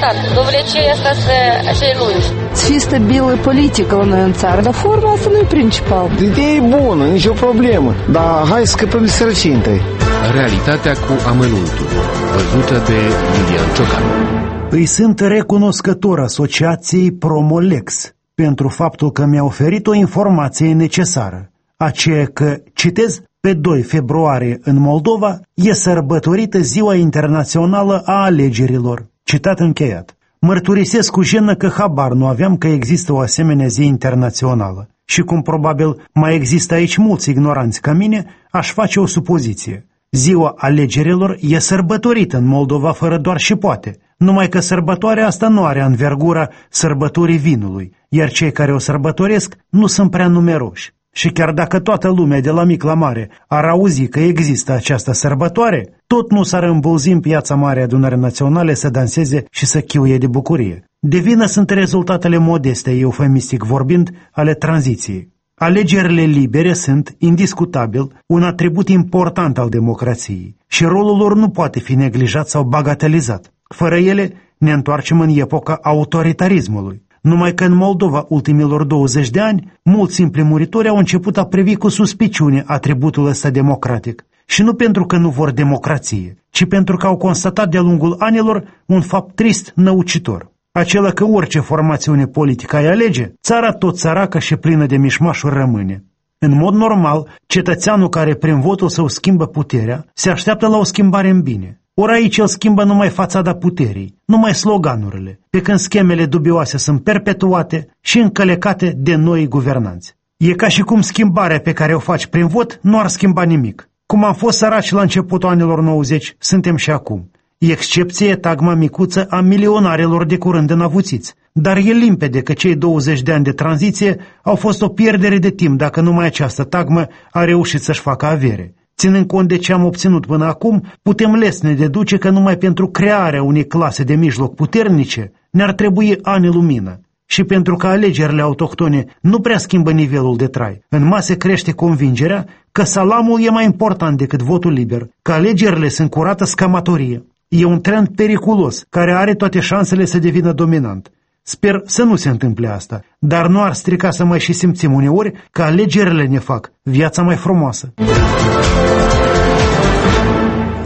important. Dovlecei asta să așa lungi. Să fie stabilă politică la noi în țară, dar forma asta nu e principal. Ideea e bună, nicio problemă, dar hai să scăpăm de sărăcie întâi. Realitatea cu amănuntul, văzută de Iulian Ciocan. Îi sunt recunoscător asociației Promolex pentru faptul că mi-a oferit o informație necesară, aceea că, citez, pe 2 februarie în Moldova e sărbătorită Ziua Internațională a Alegerilor. Citat încheiat. Mărturisesc cu jenă că habar nu aveam că există o asemenea zi internațională și cum probabil mai există aici mulți ignoranți ca mine, aș face o supoziție. Ziua alegerilor e sărbătorită în Moldova fără doar și poate, numai că sărbătoarea asta nu are anvergura sărbătorii vinului, iar cei care o sărbătoresc nu sunt prea numeroși. Și chiar dacă toată lumea de la mic la mare ar auzi că există această sărbătoare, tot nu s-ar îmbulzi în Piața Mare Adunării Naționale să danseze și să chiuie de bucurie. De vină sunt rezultatele modeste, eufemistic vorbind, ale tranziției. Alegerile libere sunt, indiscutabil, un atribut important al democrației și rolul lor nu poate fi neglijat sau bagatelizat. Fără ele ne întoarcem în epoca autoritarismului. Numai că în Moldova ultimilor 20 de ani, mulți simpli muritori au început a privi cu suspiciune atributul ăsta democratic. Și nu pentru că nu vor democrație, ci pentru că au constatat de-a lungul anilor un fapt trist, năucitor. Acela că orice formațiune politică ai alege, țara tot săracă și plină de mișmașuri rămâne. În mod normal, cetățeanul care prin votul său schimbă puterea, se așteaptă la o schimbare în bine. Ori aici el schimbă numai fațada puterii, numai sloganurile, pe când schemele dubioase sunt perpetuate și încălecate de noi guvernanți. E ca și cum schimbarea pe care o faci prin vot nu ar schimba nimic. Cum am fost săraci la începutul anilor 90, suntem și acum. Excepție e tagma micuță a milionarilor de curând înavuțiți, dar e limpede că cei 20 de ani de tranziție au fost o pierdere de timp dacă numai această tagmă a reușit să-și facă avere. Ținând cont de ce am obținut până acum, putem lesne deduce că numai pentru crearea unei clase de mijloc puternice ne-ar trebui ani lumină. Și pentru că alegerile autohtone nu prea schimbă nivelul de trai, în masă crește convingerea că salamul e mai important decât votul liber, că alegerile sunt curată scamatorie. E un trend periculos, care are toate șansele să devină dominant. Sper să nu se întâmple asta, dar nu ar strica să mai și simțim uneori că alegerile ne fac viața mai frumoasă.